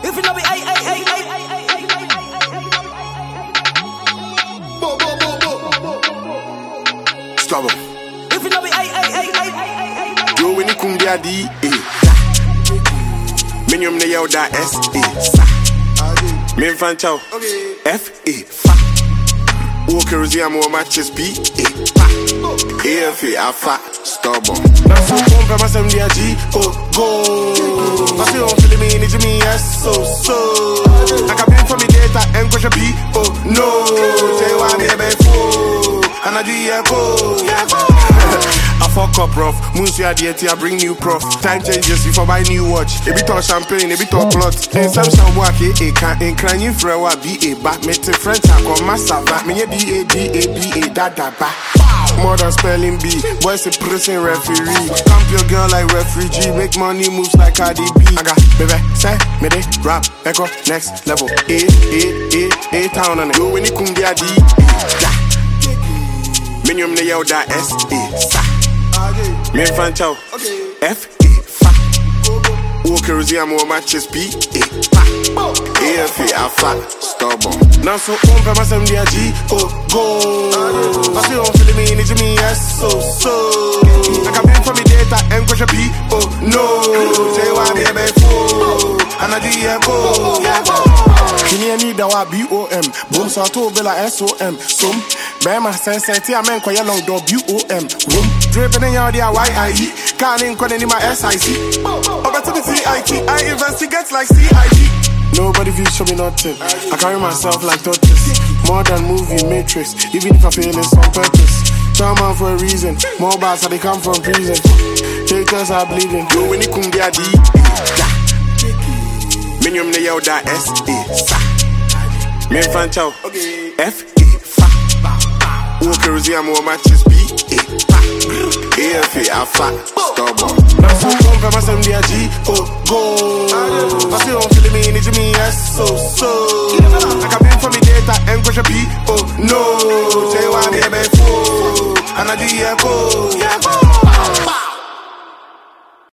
If you know me, ay. Stop him. If you know me, ay. Yo, when you come there, D, Minium ne yell that S, Min fan chow, F, fa. Walker Ruziam or matches B, F, fa. Stop him. Now, so come from us, MDG, go. I see on feeling me, need me, yes, so. I can bring for me data and question P, no. Say why me a bad fool. And I do I fuck up rough, moons ya deity, I bring new prof. Time changes if I buy new watch. They be talk champagne, they be talk plot. In some work, can't incline for a be a back. Meet friends, I call myself back. Me a D A da ba. More than spelling B, boys a pressing referee. Camp your girl like refugee, make money moves like Cardi B. I got baby, say, me they rap, echo, next level. A town on it. Go when you come there, D. Minium ne yell that S, Min fan chow, F, fa. Walker Ruziam or matches B, F, fa. Stop him. Now so on from us MDG, go. I see on feeling me, need me, yes, so. I can bring for me data and question P, no. Say why me a bad fool. And I do go. Kini need the BOM. Boom so to be like SOM. Some Bema sensitive I mean quite long do BOM. Boom driven in your YIE. Can't in my SIC. Over to the CIT. I investigate like CIG. Nobody feels show me nothing. I carry myself like tortoise. More than movie Matrix. Even if I fail it's on purpose. Trauma for a reason. More bars they come from prison. Haters are bleeding. Yo when you come there D. Minium ne yell that S, Min fan chow, F, fa. Walker Ruziam or matches B, F, fa. Stop him. Now so come from us MDG, go. I see on feeling me, need me, yes, so. I can bring for me data and question P, no. Say why me a bad fool. And I do go.